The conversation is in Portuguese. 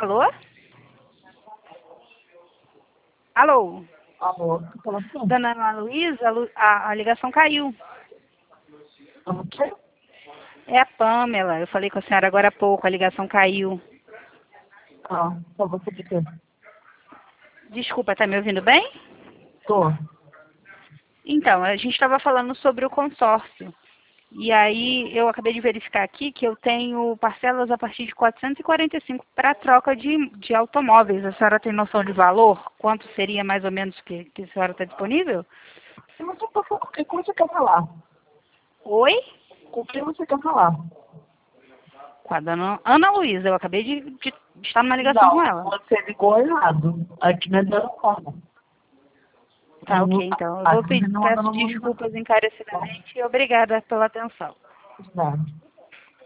Alô? Alô? Alô, fala assim. Dona Ana Luísa, a ligação caiu. O quê? É a Pamela. Eu falei com a senhora agora há pouco, a ligação caiu. Ah, só você de quê? Desculpa, tá me ouvindo bem? Tô. Então, a gente estava falando sobre o consórcio. E aí eu acabei de verificar aqui que eu tenho parcelas a partir de 445 para troca de automóveis. A senhora tem noção de valor? Quanto seria mais ou menos que a senhora está disponível? Se você for com quem você quer falar? Oi? Com quem você quer falar? Com a dona Ana Luísa. Eu acabei de estar numa ligação com Não, ela. você ligou errado. Aqui não é da forma. Tá, ok, então. Eu vou Aqui pedir, não anda peço no mundo desculpas encarecidamente e obrigada pela atenção. não.